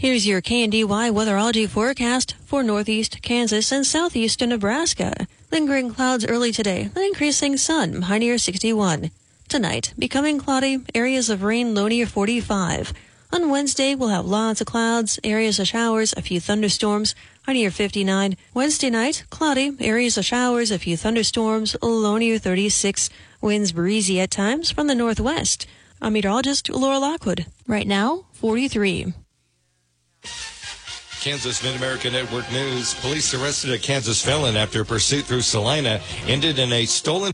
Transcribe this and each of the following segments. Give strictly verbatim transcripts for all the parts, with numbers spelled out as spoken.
Here's your K N D Y weatherology forecast for northeast Kansas and southeastern Nebraska. Lingering clouds early today, then increasing sun, high near sixty-one. Tonight, becoming cloudy, areas of rain low near forty-five. On Wednesday, we'll have lots of clouds, areas of showers, a few thunderstorms, high near fifty-nine. Wednesday night, cloudy, areas of showers, a few thunderstorms, low near thirty-six. Winds breezy at times from the northwest. I'm meteorologist Laura Lockwood. Right now, forty-three. Kansas Mid-America Network News. Police arrested a Kansas felon after a pursuit through Salina ended in a stolen...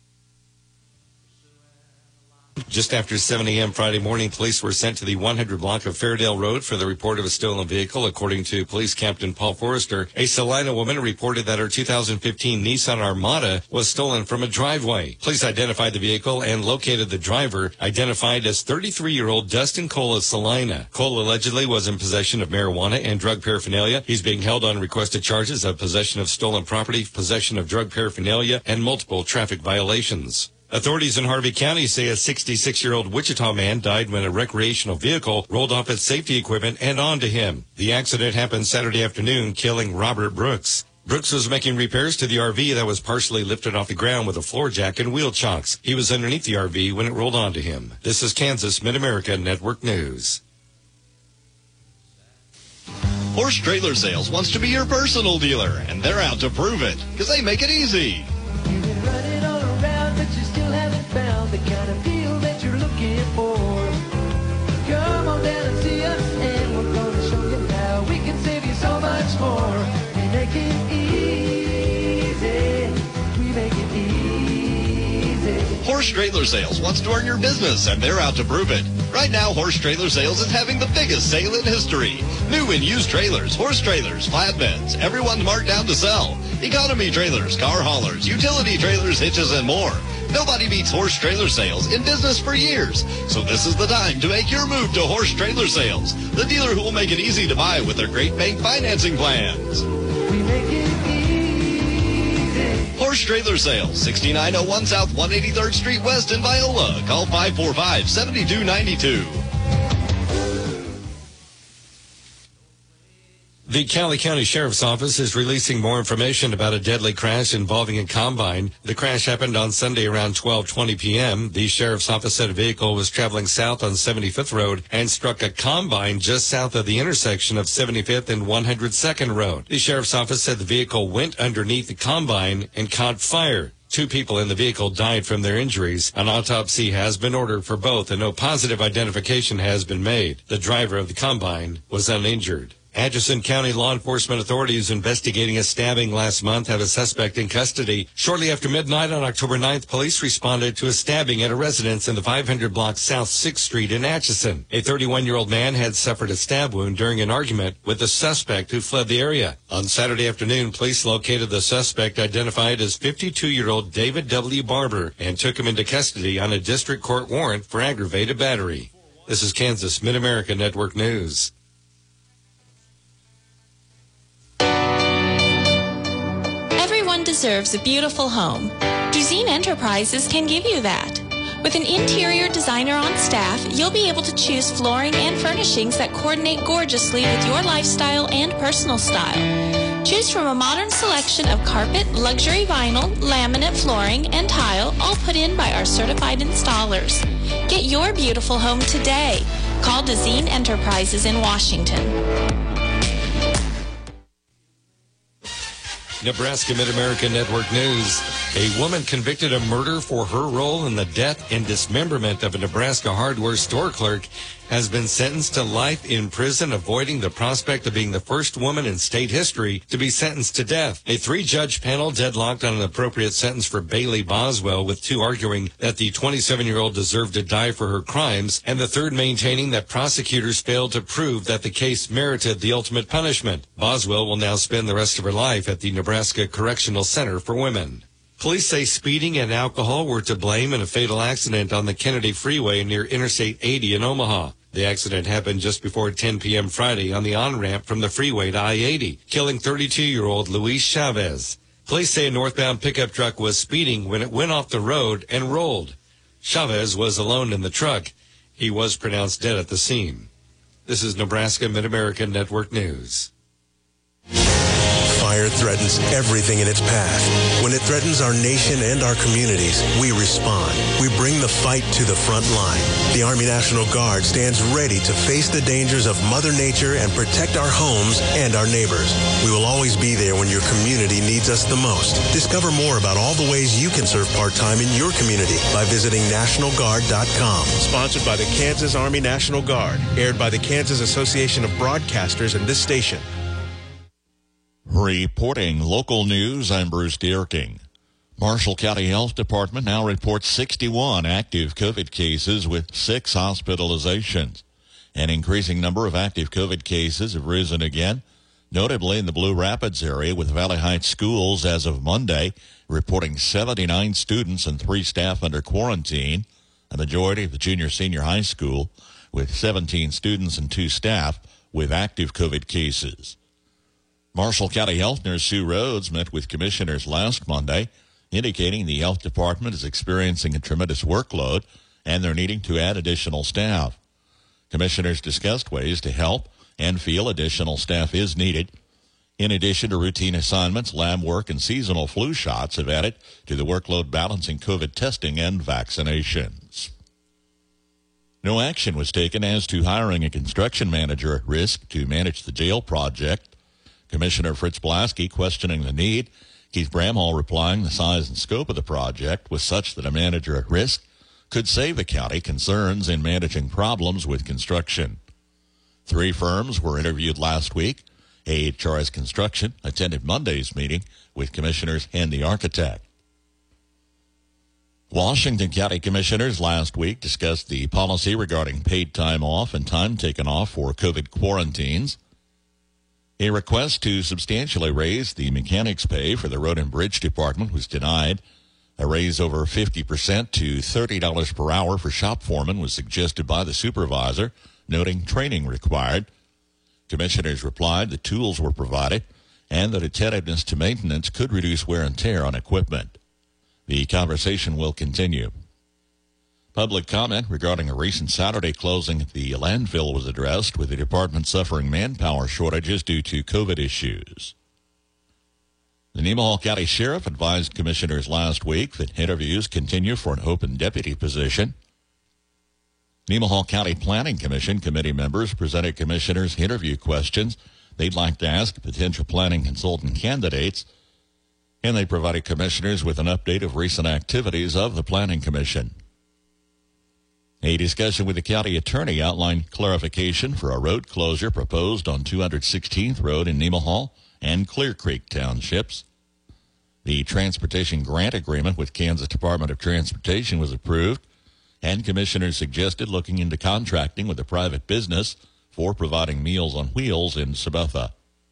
Just after seven a.m. Friday morning, police were sent to the one hundred block of Fairdale Road for the report of a stolen vehicle. According to Police Captain Paul Forrester, a Salina woman reported that her two thousand fifteen Nissan Armada was stolen from a driveway. Police identified the vehicle and located the driver, identified as thirty-three-year-old Dustin Cole of Salina. Cole allegedly was in possession of marijuana and drug paraphernalia. He's being held on requested charges of possession of stolen property, possession of drug paraphernalia, and multiple traffic violations. Authorities in Harvey County say a sixty-six-year-old Wichita man died when a recreational vehicle rolled off its safety equipment and onto him. The accident happened Saturday afternoon, killing Robert Brooks. Brooks was making repairs to the R V that was partially lifted off the ground with a floor jack and wheel chocks. He was underneath the R V when it rolled onto him. This is Kansas Mid-America Network News. Horse Trailer Sales wants to be your personal dealer, and they're out to prove it, because they make it easy. You've been running all around, but you still haven't found the kind of deal that you're looking for. Come on down and see us, and we're going to show you how we can save you so much more. We make it easy. We make it easy. Horse Trailer Sales wants to earn your business, and they're out to prove it. Right now, Horse Trailer Sales is having the biggest sale in history. New and used trailers, horse trailers, flatbeds, everyone's marked down to sell. Economy trailers, car haulers, utility trailers, hitches, and more. Nobody beats Horse Trailer Sales, in business for years. So this is the time to make your move to Horse Trailer Sales, the dealer who will make it easy to buy with their great bank financing plans. We make it easy. Horse Trailer Sales, sixty-nine oh one South one hundred eighty-third Street West in Viola. Call five four five, seven two nine two. The Cali County Sheriff's Office is releasing more information about a deadly crash involving a combine. The crash happened on Sunday around twelve twenty p.m. The Sheriff's Office said a vehicle was traveling south on seventy-fifth Road and struck a combine just south of the intersection of seventy-fifth and one hundred second Road. The Sheriff's Office said the vehicle went underneath the combine and caught fire. Two people in the vehicle died from their injuries. An autopsy has been ordered for both, and no positive identification has been made. The driver of the combine was uninjured. Atchison County law enforcement authorities investigating a stabbing last month have a suspect in custody. Shortly after midnight on October ninth, police responded to a stabbing at a residence in the five hundred block South sixth Street in Atchison. A thirty-one-year-old man had suffered a stab wound during an argument with the suspect who fled the area. On Saturday afternoon, police located the suspect identified as fifty-two-year-old David W. Barber and took him into custody on a district court warrant for aggravated battery. This is Kansas Mid-America Network News. Everyone deserves a beautiful home. Duzine Enterprises can give you that. With an interior designer on staff, you'll be able to choose flooring and furnishings that coordinate gorgeously with your lifestyle and personal style. Choose from a modern selection of carpet, luxury vinyl, laminate flooring, and tile, all put in by our certified installers. Get your beautiful home today. Call Duzine Enterprises in Washington. Nebraska Mid-America Network News. A woman convicted of murder for her role in the death and dismemberment of a Nebraska hardware store clerk has been sentenced to life in prison, avoiding the prospect of being the first woman in state history to be sentenced to death. A three-judge panel deadlocked on an appropriate sentence for Bailey Boswell, with two arguing that the twenty-seven-year-old deserved to die for her crimes, and the third maintaining that prosecutors failed to prove that the case merited the ultimate punishment. Boswell will now spend the rest of her life at the Nebraska Correctional Center for Women. Police say speeding and alcohol were to blame in a fatal accident on the Kennedy Freeway near Interstate eighty in Omaha. The accident happened just before ten p.m. Friday on the on-ramp from the freeway to I eighty, killing thirty-two-year-old Luis Chavez. Police say a northbound pickup truck was speeding when it went off the road and rolled. Chavez was alone in the truck. He was pronounced dead at the scene. This is Nebraska Mid-American Network News. Fire threatens everything in its path. When it threatens our nation and our communities, we respond. We bring the fight to the front line. The Army National Guard stands ready to face the dangers of Mother Nature and protect our homes and our neighbors. We will always be there when your community needs us the most. Discover more about all the ways you can serve part-time in your community by visiting national guard dot com. Sponsored by the Kansas Army National Guard. Aired by the Kansas Association of Broadcasters and this station. Reporting local news, I'm Bruce Dierking. Marshall County Health Department now reports sixty-one active COVID cases with six hospitalizations. An increasing number of active COVID cases have risen again, notably in the Blue Rapids area, with Valley Heights schools as of Monday reporting seventy-nine students and three staff under quarantine, a majority of the junior-senior high school with seventeen students and two staff with active COVID cases. Marshall County Health Nurse Sue Rhodes met with commissioners last Monday, indicating the health department is experiencing a tremendous workload and they're needing to add additional staff. Commissioners discussed ways to help and feel additional staff is needed. In addition to routine assignments, lab work, and seasonal flu shots have added to the workload balancing COVID testing and vaccinations. No action was taken as to hiring a construction manager at risk to manage the jail project. Commissioner Fritz Blasky questioning the need. Keith Bramhall replying the size and scope of the project was such that a manager at risk could save the county concerns in managing problems with construction. Three firms were interviewed last week. A H R S Construction attended Monday's meeting with commissioners and the architect. Washington County commissioners last week discussed the policy regarding paid time off and time taken off for COVID quarantines. A request to substantially raise the mechanics' pay for the Road and Bridge Department was denied. A raise over fifty percent to thirty dollars per hour for shop foremen was suggested by the supervisor, noting training required. Commissioners replied that tools were provided and that attentiveness to maintenance could reduce wear and tear on equipment. The conversation will continue. Public comment regarding a recent Saturday closing at the landfill was addressed, with the department suffering manpower shortages due to COVID issues. The Nemaha County Sheriff advised commissioners last week that interviews continue for an open deputy position. Nemaha County Planning Commission committee members presented commissioners interview questions they'd like to ask potential planning consultant candidates, and they provided commissioners with an update of recent activities of the Planning Commission. A discussion with the county attorney outlined clarification for a road closure proposed on two hundred sixteenth Road in Nemaha and Clear Creek townships. The transportation grant agreement with Kansas Department of Transportation was approved, and commissioners suggested looking into contracting with a private business for providing Meals on Wheels in Sabetha.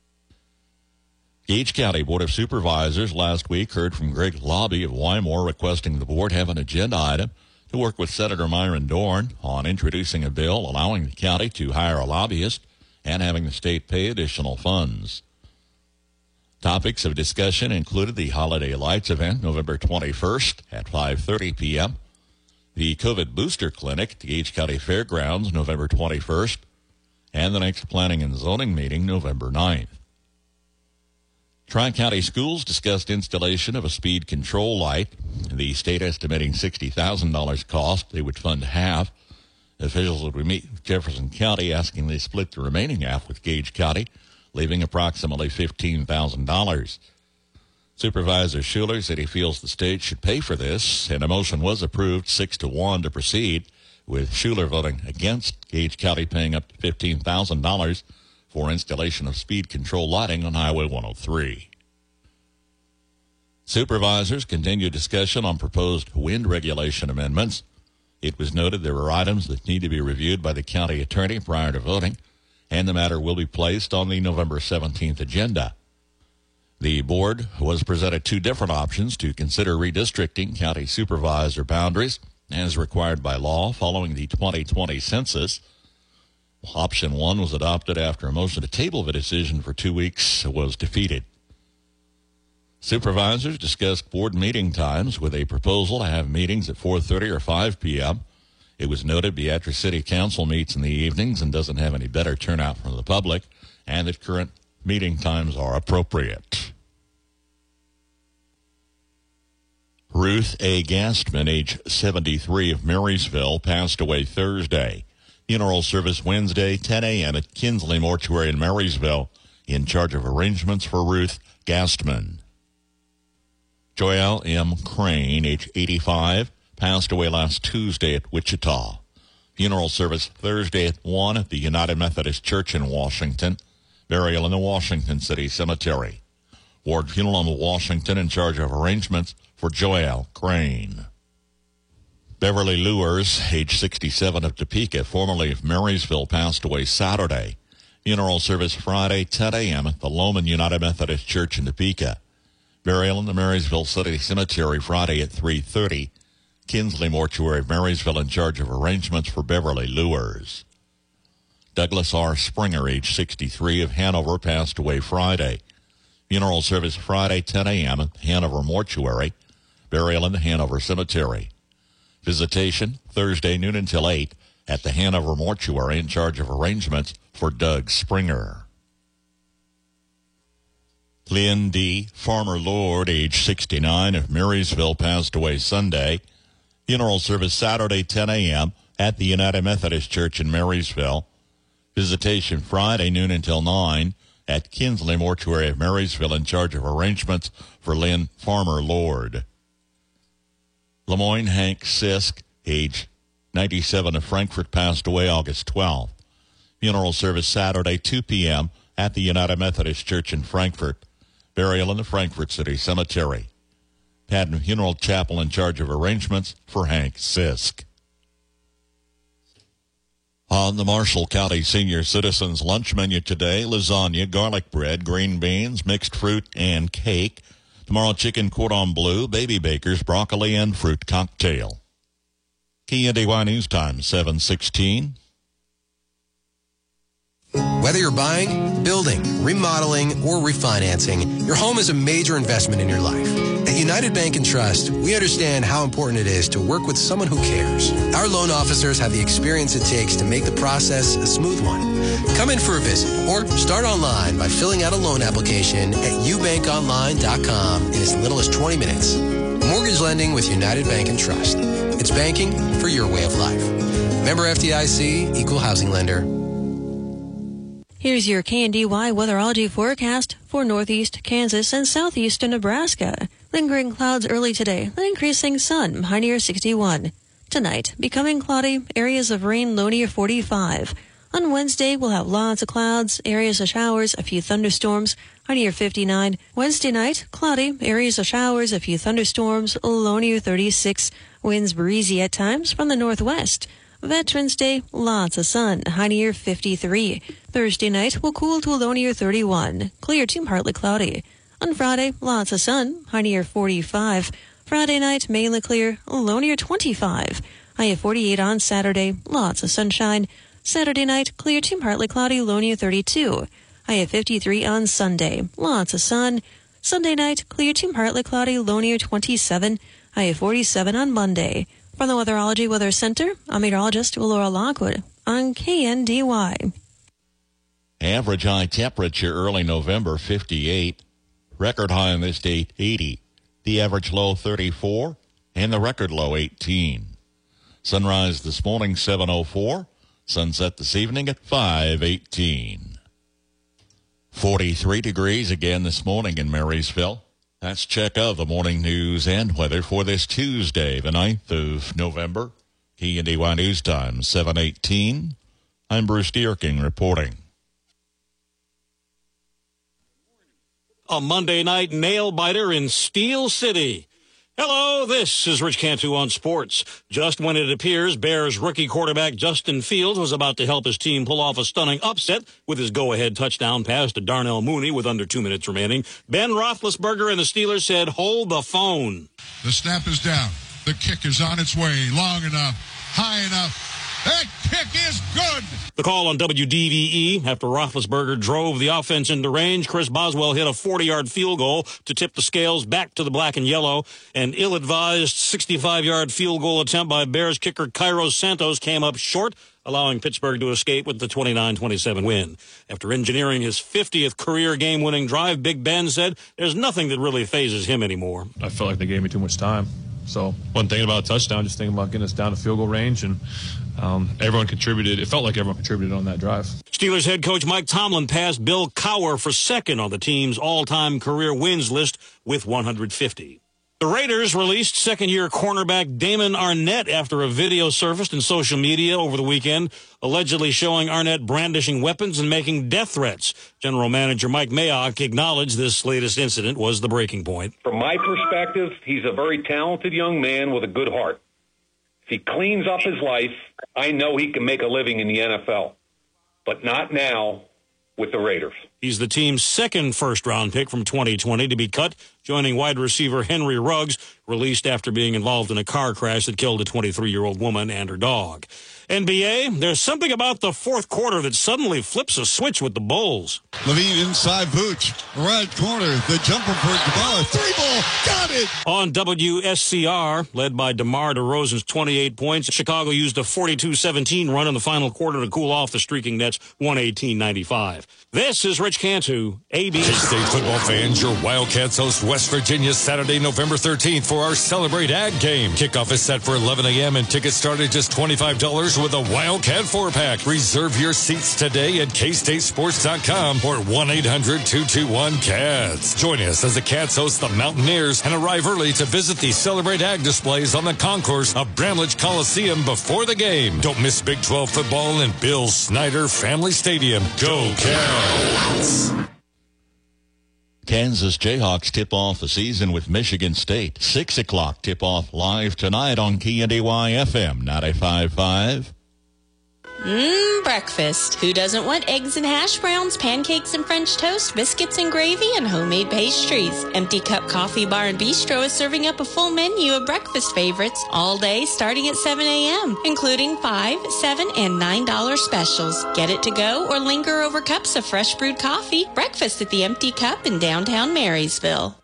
Gage County Board of Supervisors last week heard from Greg Lobby of Wymore requesting the board have an agenda item to work with Senator Myron Dorn on introducing a bill allowing the county to hire a lobbyist and having the state pay additional funds. Topics of discussion included the Holiday Lights event November twenty-first at five thirty p.m., the COVID booster clinic at the Gage County Fairgrounds November twenty-first, and the next planning and zoning meeting November ninth. Tri-County Schools discussed installation of a speed control light. The state estimating sixty thousand dollars cost. They would fund half. Officials would meet with Jefferson County asking they split the remaining half with Gage County, leaving approximately fifteen thousand dollars. Supervisor Schuler said he feels the state should pay for this, and a motion was approved six to one to proceed, with Schuler voting against Gage County paying up to fifteen thousand dollars for installation of speed control lighting on Highway one oh three. Supervisors continued discussion on proposed wind regulation amendments. It was noted there were items that need to be reviewed by the county attorney prior to voting, and the matter will be placed on the November seventeenth agenda. The board was presented two different options to consider redistricting county supervisor boundaries as required by law following the twenty twenty census. Option one was adopted after a motion to table the decision for two weeks was defeated. Supervisors discussed board meeting times with a proposal to have meetings at four thirty or five p.m. It was noted Beatrice City Council meets in the evenings and doesn't have any better turnout from the public, and that current meeting times are appropriate. Ruth A. Gastman, age seventy-three, of Marysville, passed away Thursday. Funeral service Wednesday, ten a.m. at Kinsley Mortuary in Marysville, in charge of arrangements for Ruth Gastman. Joel M. Crane, age eighty-five, passed away last Tuesday at Wichita. Funeral service Thursday at one at the United Methodist Church in Washington. Burial in the Washington City Cemetery. Ward Funeral in Washington, in charge of arrangements for Joel Crane. Beverly Lewers, age sixty-seven, of Topeka, formerly of Marysville, passed away Saturday. Funeral service Friday, ten a.m. at the Loman United Methodist Church in Topeka. Burial in the Marysville City Cemetery Friday at three thirty. Kinsley Mortuary of Marysville, in charge of arrangements for Beverly Lewers. Douglas R. Springer, age sixty-three, of Hanover, passed away Friday. Funeral service Friday, ten a.m. at Hanover Mortuary. Burial in the Hanover Cemetery. Visitation Thursday noon until eight at the Hanover Mortuary, in charge of arrangements for Doug Springer. Lynn D. Farmer Lord, age sixty-nine, of Marysville, passed away Sunday. Funeral service Saturday, ten a.m. at the United Methodist Church in Marysville. Visitation Friday noon until nine at Kinsley Mortuary of Marysville, in charge of arrangements for Lynn Farmer Lord. Lemoyne Hank Sisk, age ninety-seven, of Frankfort, passed away August twelfth. Funeral service Saturday, two p.m. at the United Methodist Church in Frankfort. Burial in the Frankfort City Cemetery. Patton Funeral Chapel, in charge of arrangements for Hank Sisk. On the Marshall County Senior Citizens lunch menu today, lasagna, garlic bread, green beans, mixed fruit, and cake. Tomorrow, chicken cordon bleu, baby bakers, broccoli, and fruit cocktail. K N D Y News Time, seven sixteen. Whether you're buying, building, remodeling, or refinancing, your home is a major investment in your life. At United Bank and Trust, we understand how important it is to work with someone who cares. Our loan officers have the experience it takes to make the process a smooth one. Come in for a visit or start online by filling out a loan application at u bank online dot com in as little as twenty minutes. Mortgage lending with United Bank and Trust. It's banking for your way of life. Member F D I C, Equal Housing Lender. Here's your K N D Y weatherology forecast for northeast Kansas and southeastern Nebraska. Lingering clouds early today, then increasing sun, high near sixty-one. Tonight, becoming cloudy, areas of rain, low near forty-five. On Wednesday, we'll have lots of clouds, areas of showers, a few thunderstorms, high near fifty-nine. Wednesday night, cloudy, areas of showers, a few thunderstorms, low near thirty-six. Winds breezy at times from the northwest. Veterans Day, lots of sun, high near fifty-three. Thursday night will cool to a low near thirty-one, clear to partly cloudy. On Friday, lots of sun, high near forty-five. Friday night, mainly clear, low near twenty-five. High of forty-eight on Saturday, lots of sunshine. Saturday night, clear to partly cloudy, low near thirty-two. High of fifty-three on Sunday, lots of sun. Sunday night, clear to partly cloudy, low near twenty-seven. High of forty-seven on Monday. From the Weatherology Weather Center, I'm meteorologist Laura Lockwood on K N D Y. Average high temperature early November, fifty-eight. Record high on this date, eighty. The average low, thirty-four. And the record low, eighteen. Sunrise this morning, seven oh four. Sunset this evening at five eighteen. forty-three degrees again this morning in Marysville. That's check of the morning news and weather for this Tuesday, the ninth of November. K N D Y News Time, seven eighteen. I'm Bruce Dierking reporting. A Monday night nail-biter in Steel City. Hello, this is Rich Cantu on sports. Just when it appears Bears rookie quarterback Justin Fields was about to help his team pull off a stunning upset with his go-ahead touchdown pass to Darnell Mooney with under two minutes remaining, Ben Roethlisberger and the Steelers said, hold the phone. The snap is down. The kick is on its way. Long enough. High enough. That kick is good. The call on W D V E after Roethlisberger drove the offense into range. Chris Boswell hit a forty-yard field goal to tip the scales back to the black and yellow. An ill-advised sixty-five-yard field goal attempt by Bears kicker Cairo Santos came up short, allowing Pittsburgh to escape with the twenty-nine twenty-seven win. After engineering his fiftieth career game-winning drive, Big Ben said there's nothing that really phases him anymore. I felt like they gave me too much time. So wasn't thinking about a touchdown, just thinking about getting us down to field goal range, and um, everyone contributed. It felt like everyone contributed on that drive. Steelers head coach Mike Tomlin passed Bill Cowher for second on the team's all-time career wins list with one hundred fifty. The Raiders released second-year cornerback Damon Arnett after a video surfaced in social media over the weekend, allegedly showing Arnett brandishing weapons and making death threats. General Manager Mike Mayock acknowledged this latest incident was the breaking point. From my perspective, he's a very talented young man with a good heart. If he cleans up his life, I know he can make a living in the N F L, but not now with the Raiders. He's the team's second first-round pick from twenty twenty to be cut, joining wide receiver Henry Ruggs, released after being involved in a car crash that killed a twenty-three-year-old woman and her dog. N B A, there's something about the fourth quarter that suddenly flips a switch with the Bulls. Levine inside Vooch, right corner, the jumper for DeMar, three ball, got it! On W S C R, led by DeMar DeRozan's twenty-eight points, Chicago used a forty-two seventeen run in the final quarter to cool off the streaking Nets one eighteen ninety-five. This is Rich Cantu, A B C. K-State football fans, your Wildcats host West Virginia Saturday, November thirteenth for our Celebrate Ag game. Kickoff is set for eleven a.m. and tickets start at just twenty-five dollars with a Wildcat four-pack. Reserve your seats today at K State Sports dot com or one eight hundred two two one cats. Join us as the Cats host the Mountaineers and arrive early to visit the Celebrate Ag displays on the concourse of Bramlage Coliseum before the game. Don't miss Big twelve football in Bill Snyder Family Stadium. Go Cats! Kansas Jayhawks tip off the season with Michigan State. Six o'clock tip off live tonight on K N D Y F M ninety-five point five. Mmm, breakfast. Who doesn't want eggs and hash browns, pancakes and French toast, biscuits and gravy, and homemade pastries? Empty Cup Coffee Bar and Bistro is serving up a full menu of breakfast favorites all day starting at seven a.m., including five, seven, and nine dollar specials. Get it to go or linger over cups of fresh brewed coffee. Breakfast at the Empty Cup in downtown Marysville.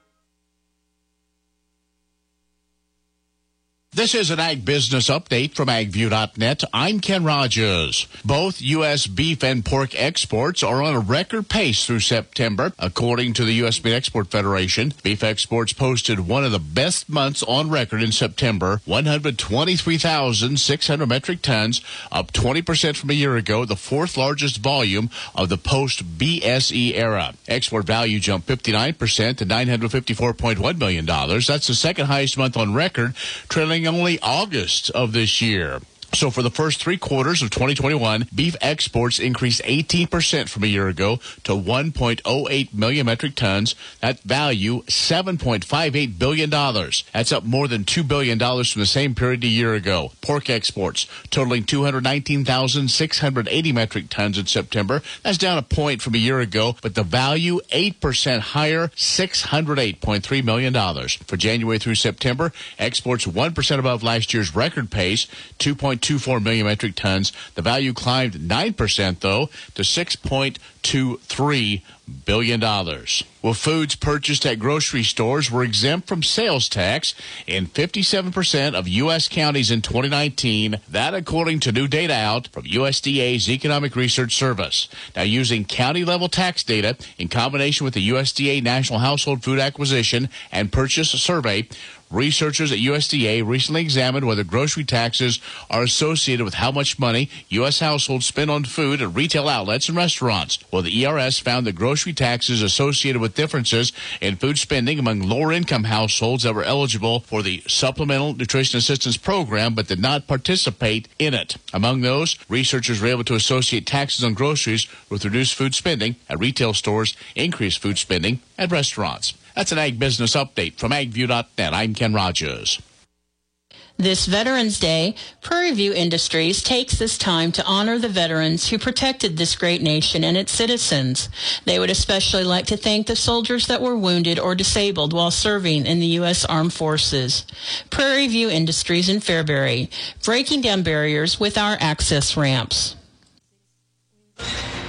This is an Ag Business Update from ag view dot net. I'm Ken Rogers. Both U S beef and pork exports are on a record pace through September. According to the U S Meat Export Federation, beef exports posted one of the best months on record in September, one hundred twenty-three thousand six hundred metric tons, up twenty percent from a year ago, the fourth largest volume of the post-B S E era. Export value jumped fifty-nine percent to nine hundred fifty-four point one million dollars. That's the second highest month on record, trailing only August of this year. So for the first three quarters of twenty twenty-one, beef exports increased eighteen percent from a year ago to one point oh eight million metric tons. That value, seven point five eight billion dollars. That's up more than two billion dollars from the same period a year ago. Pork exports totaling two hundred nineteen thousand six hundred eighty metric tons in September. That's down a point from a year ago, but the value eight percent higher, six hundred eight point three million dollars. For January through September, exports one percent above last year's record pace, two point two four million metric tons. The value climbed nine percent, though, to six point two three billion dollars. Well, foods purchased at grocery stores were exempt from sales tax in fifty-seven percent of U S counties in twenty nineteen. That according to new data out from U S D A's Economic Research Service. Now, using county-level tax data in combination with the U S D A National Household Food Acquisition and Purchase Survey, researchers at U S D A recently examined whether grocery taxes are associated with how much money U S households spend on food at retail outlets and restaurants. Well, the E R S found that grocery taxes associated with differences in food spending among lower-income households that were eligible for the Supplemental Nutrition Assistance Program but did not participate in it. Among those, researchers were able to associate taxes on groceries with reduced food spending at retail stores, increased food spending at restaurants. That's an Ag Business Update from ag view dot net. I'm Ken Rogers. This Veterans Day, Prairie View Industries takes this time to honor the veterans who protected this great nation and its citizens. They would especially like to thank the soldiers that were wounded or disabled while serving in the U S Armed Forces. Prairie View Industries in Fairbury, breaking down barriers with our access ramps.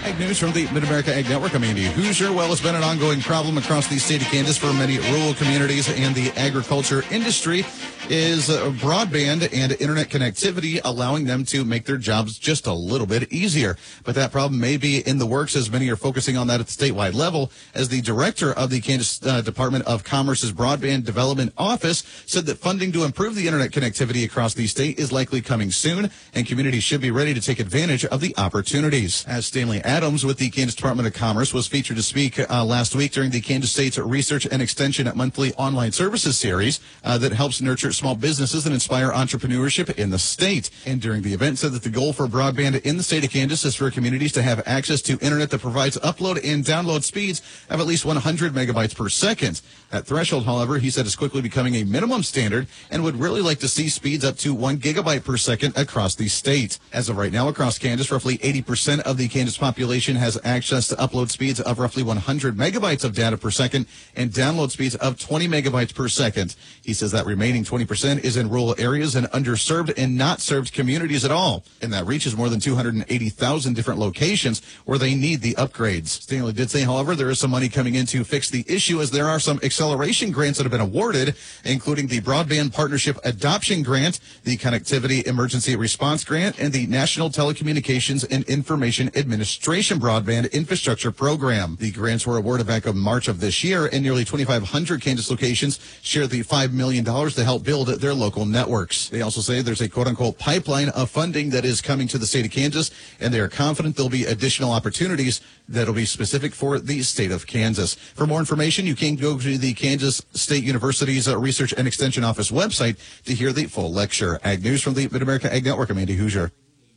Ag News from the Mid-America Ag Network. I'm Andy Hoosier. Well, it's been an ongoing problem across the state of Kansas for many rural communities and the agriculture industry is uh, broadband and internet connectivity, allowing them to make their jobs just a little bit easier. But that problem may be in the works, as many are focusing on that at the statewide level, as the director of the Kansas uh, Department of Commerce's Broadband Development Office said that funding to improve the internet connectivity across the state is likely coming soon, and communities should be ready to take advantage of the opportunities. As Stanley Adams with the Kansas Department of Commerce was featured to speak uh, last week during the Kansas State's Research and Extension Monthly Online Services Series uh, that helps nurture small businesses and inspire entrepreneurship in the state. And during the event said that the goal for broadband in the state of Kansas is for communities to have access to internet that provides upload and download speeds of at least one hundred megabytes per second. That threshold, however, he said is quickly becoming a minimum standard and would really like to see speeds up to one gigabyte per second across the state. As of right now, across Kansas, roughly eighty percent of the Kansas population has access to upload speeds of roughly one hundred megabytes of data per second and download speeds of twenty megabytes per second. He says that remaining twenty percent is in rural areas and underserved and not served communities at all. And that reaches more than two hundred eighty thousand different locations where they need the upgrades. Stanley did say, however, there is some money coming in to fix the issue, as there are some acceleration grants that have been awarded, including the Broadband Partnership Adoption Grant, the Connectivity Emergency Response Grant, and the National Telecommunications and Information Administration Broadband Infrastructure Program. The grants were awarded back in March of this year, and nearly twenty-five hundred Kansas locations share the five million dollars to help build their local networks. They also say there's a quote-unquote pipeline of funding that is coming to the state of Kansas, and they are confident there'll be additional opportunities that'll be specific for the state of Kansas. For more information, you can go to the Kansas State University's uh, Research and Extension Office website to hear the full lecture. Ag News from the Mid-America Ag Network. I'm Andy Hoosier.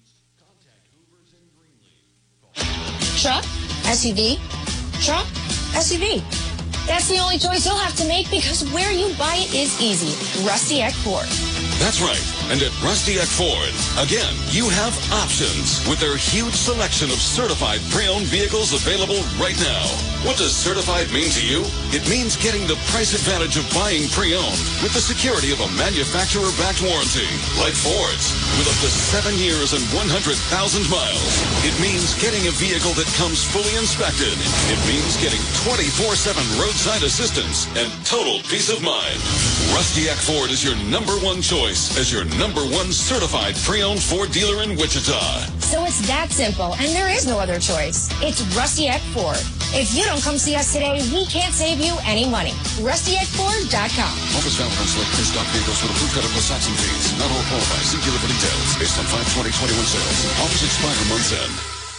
Truck, S U V, truck, S U V. That's the only choice you'll have to make, because where you buy it is easy. Rusty Eck Ford. That's right. And at Rusty Eck Ford, again, you have options with their huge selection of certified pre-owned vehicles available right now. What does certified mean to you? It means getting the price advantage of buying pre-owned with the security of a manufacturer-backed warranty, like Ford's, with up to seven years and one hundred thousand miles. It means getting a vehicle that comes fully inspected. It means getting twenty-four seven roadside assistance and total peace of mind. Rusty Eck Ford is your number one choice as your number one certified pre-owned Ford dealer in Wichita. So it's that simple, and there is no other choice. It's Rusty Eck Ford. If you don't come see us today, we can't save you any money. Rusty Eck Ford dot com. Offers valid on select pre-stock vehicles with approved credit plus tax and fees. Not all qualify. See dealer for details. Based on five twenty twenty-one sales. Offers expire month's end.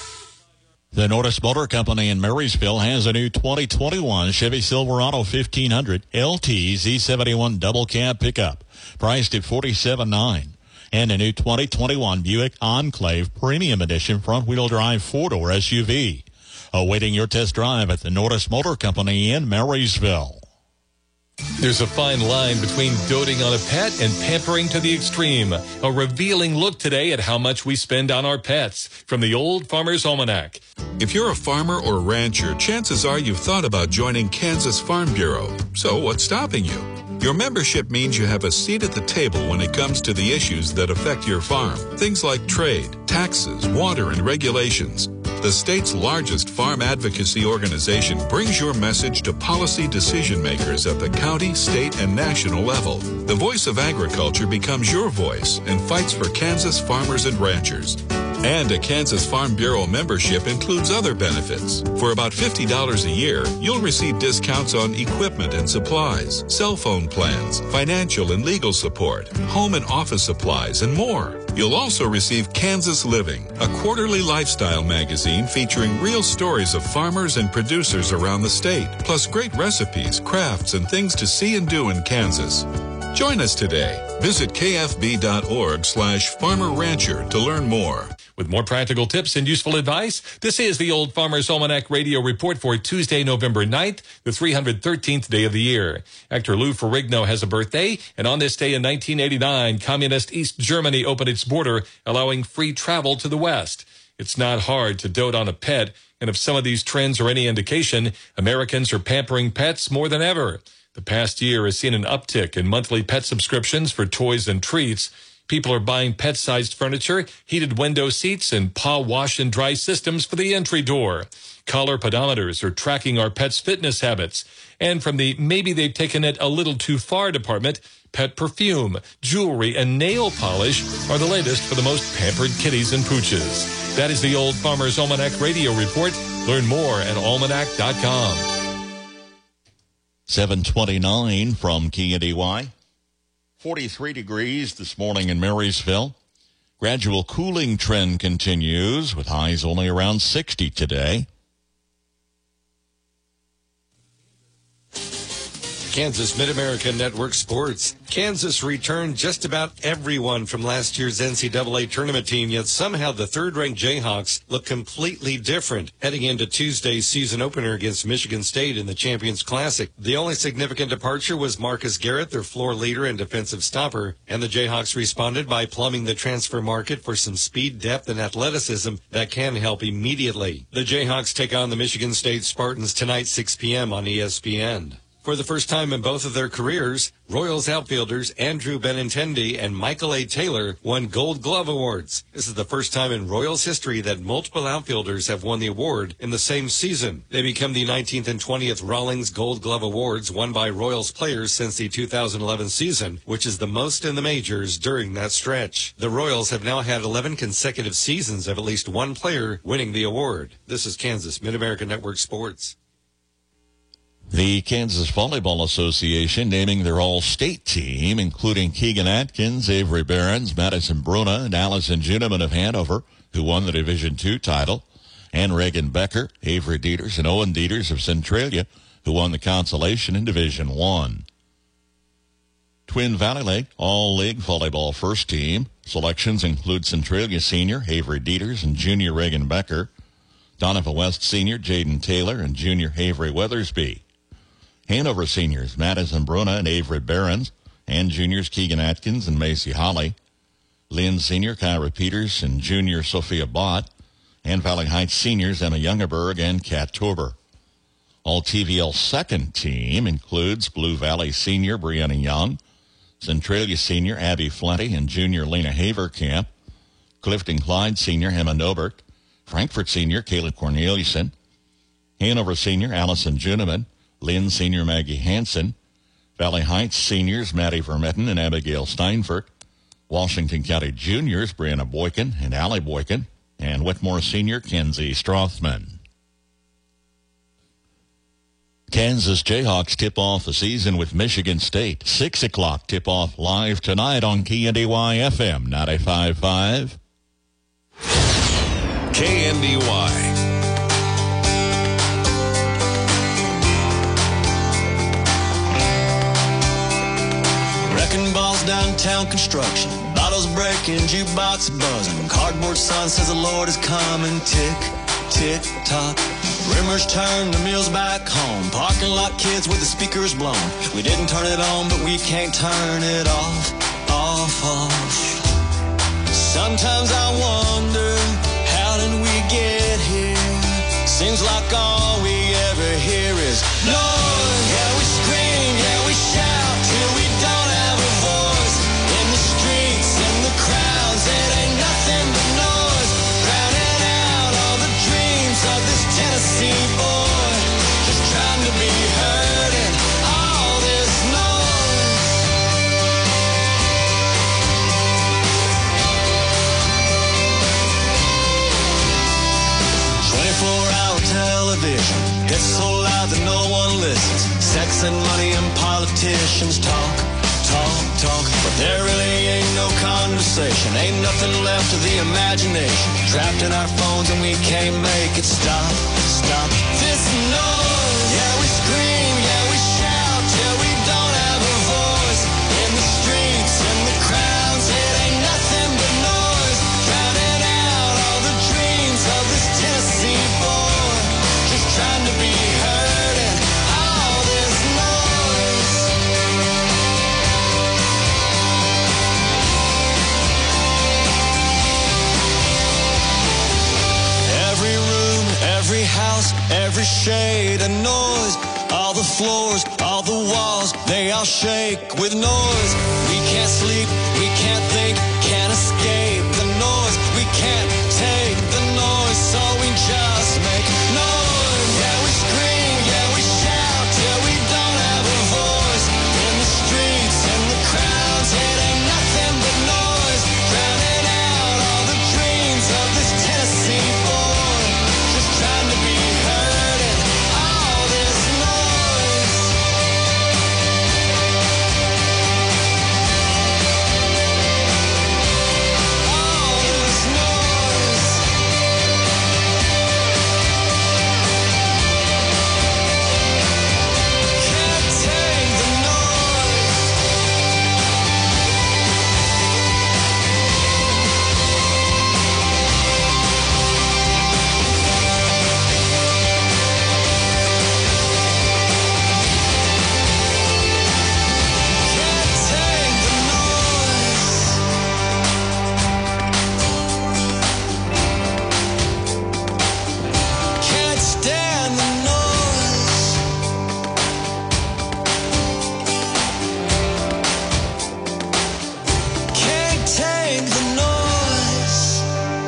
The Norris Motor Company in Marysville has a new twenty twenty-one Chevy Silverado fifteen hundred L T Z seventy-one double cab pickup, priced at forty-seven thousand nine hundred dollars, and a new twenty twenty-one Buick Enclave Premium Edition front-wheel drive four-door S U V. Awaiting your test drive at the Norris Motor Company in Marysville. There's a fine line between doting on a pet and pampering to the extreme. A revealing look today at how much we spend on our pets from the Old Farmer's Almanac. If you're a farmer or rancher, chances are you've thought about joining Kansas Farm Bureau. So what's stopping you? Your membership means you have a seat at the table when it comes to the issues that affect your farm. Things like trade, taxes, water, and regulations. The state's largest farm advocacy organization brings your message to policy decision makers at the county, state, and national level. The voice of agriculture becomes your voice and fights for Kansas farmers and ranchers. And a Kansas Farm Bureau membership includes other benefits. For about fifty dollars a year, you'll receive discounts on equipment and supplies, cell phone plans, financial and legal support, home and office supplies, and more. You'll also receive Kansas Living, a quarterly lifestyle magazine featuring real stories of farmers and producers around the state, plus great recipes, crafts, and things to see and do in Kansas. Join us today. Visit kfb.org slash farmer rancher to learn more. With more practical tips and useful advice, this is the Old Farmer's Almanac Radio Report for Tuesday, November ninth, the three hundred thirteenth day of the year. Actor Lou Ferrigno has a birthday, and on this day in nineteen eighty-nine, Communist East Germany opened its border, allowing free travel to the West. It's not hard to dote on a pet, and if some of these trends are any indication, Americans are pampering pets more than ever. The past year has seen an uptick in monthly pet subscriptions for toys and treats. People are buying pet-sized furniture, heated window seats, and paw wash and dry systems for the entry door. Collar pedometers are tracking our pets' fitness habits. And from the maybe they've taken it a little too far department, pet perfume, jewelry, and nail polish are the latest for the most pampered kitties and pooches. That is the Old Farmer's Almanac Radio Report. Learn more at almanac dot com. seven twenty-nine from K N D Y. forty-three degrees this morning in Marysville. Gradual cooling trend continues with highs only around sixty today. Kansas Mid-America Network Sports. Kansas returned just about everyone from last year's N C double A tournament team, yet somehow the third-ranked Jayhawks look completely different heading into Tuesday's season opener against Michigan State in the Champions Classic. The only significant departure was Marcus Garrett, their floor leader and defensive stopper, and the Jayhawks responded by plumbing the transfer market for some speed, depth, and athleticism that can help immediately. The Jayhawks take on the Michigan State Spartans tonight, six p.m. on E S P N. For the first time in both of their careers, Royals outfielders Andrew Benintendi and Michael A. Taylor won Gold Glove awards. This is the first time in Royals history that multiple outfielders have won the award in the same season. They become the nineteenth and twentieth Rawlings Gold Glove awards won by Royals players since the two thousand eleven season, which is the most in the majors during that stretch. The Royals have now had eleven consecutive seasons of at least one player winning the award. This is Kansas Mid-America Network Sports. The Kansas Volleyball Association naming their all-state team, including Keegan Atkins, Avery Behrens, Madison Bruna, and Allison Juneman of Hanover, who won the Division two title, and Reagan Becker, Avery Dieters, and Owen Dieters of Centralia, who won the consolation in Division one. Twin Valley Lake All-League Volleyball First Team selections include Centralia Senior Avery Dieters and Junior Reagan Becker, Donovan West Senior Jaden Taylor, and Junior Avery Weathersby. Hanover Seniors, Madison Bruna and Avery Behrens, and Juniors Keegan Atkins and Macy Holly. Lynn Senior, Kyra Peters, and Junior Sophia Bott. And Valley Heights Seniors, Emma Youngerberg and Kat Torber. All T V L second team includes Blue Valley Senior, Brianna Young, Centralia Senior, Abby Flenty, and Junior Lena Haverkamp. Clifton Clyde Senior, Emma Nobert. Frankfurt Senior, Kayla Corneliuson. Hanover Senior, Allison Juneman. Lynn Senior, Maggie Hansen. Valley Heights Seniors, Maddie Vermetten and Abigail Steinfurt. Washington County Juniors, Brianna Boykin and Allie Boykin. And Whitmore Senior, Kenzie Strothman. Kansas Jayhawks tip off the season with Michigan State. Six o'clock tip off live tonight on K N D Y F M ninety-five point five. K N D Y. Wrecking balls, downtown construction, bottles breaking, jukebox buzzing, cardboard sign says the Lord is coming, tick, tick, tock. Rumors turn the mills back home, parking lot kids with the speakers blown. We didn't turn it on, but we can't turn it off, off, off. Sometimes I wonder, how did we get here? Seems like all we ever hear is noise. Yeah, we scream, yeah, we shout till we don't have a voice. In the streets, in the crowds, it ain't nothing but noise. Drowning out all the dreams of this Tennessee boy. Just trying to be heard in all this noise. twenty-four hour television, it's so loud that no one listens. Sex and money and politicians talk, talk, talk, but there really ain't no conversation. Ain't nothing left of the imagination. Trapped in our phones and we can't make it stop, stop. This noise, yeah, we scream, yeah, we shout till we don't have a voice. In the streets, in the crowds, it ain't nothing but noise. Drowning out all the dreams of this Tennessee boy. Just trying to be heard in all this noise. Every room, every house, every shade of noise. All the floors, all the walls, they all shake with noise. We can't sleep, we can't think, escape the noise. We can't take the noise, so we just make noise. Yeah, we scream, yeah, we shout, yeah, we don't have a voice. In the streets, in the crowds, it ain't nothing but noise. Drowning out all the dreams of this Tennessee boy. Just trying to be heard in all this noise. All this noise. Can't take the noise. Can't take the noise. Can't stand the noise. Can't take the noise.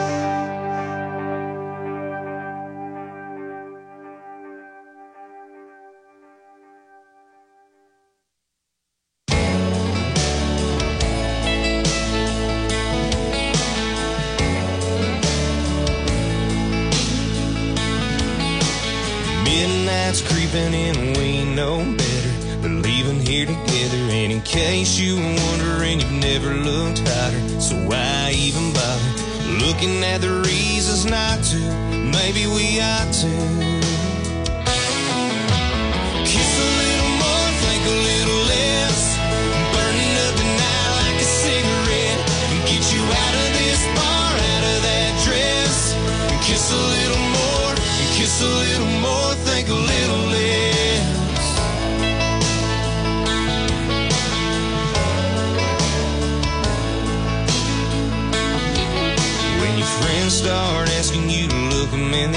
Midnight's creeping in, we know better. But leaving here together, and in case you were wondering, you've never looked hotter. So why even bother looking at the reasons not to? Maybe we ought to. Kiss a little more, think a little less. Burning up the night like a cigarette. And get you out of this bar, out of that dress. And kiss a little more, and kiss a little more, think a little less. When your friends start asking you to look them in the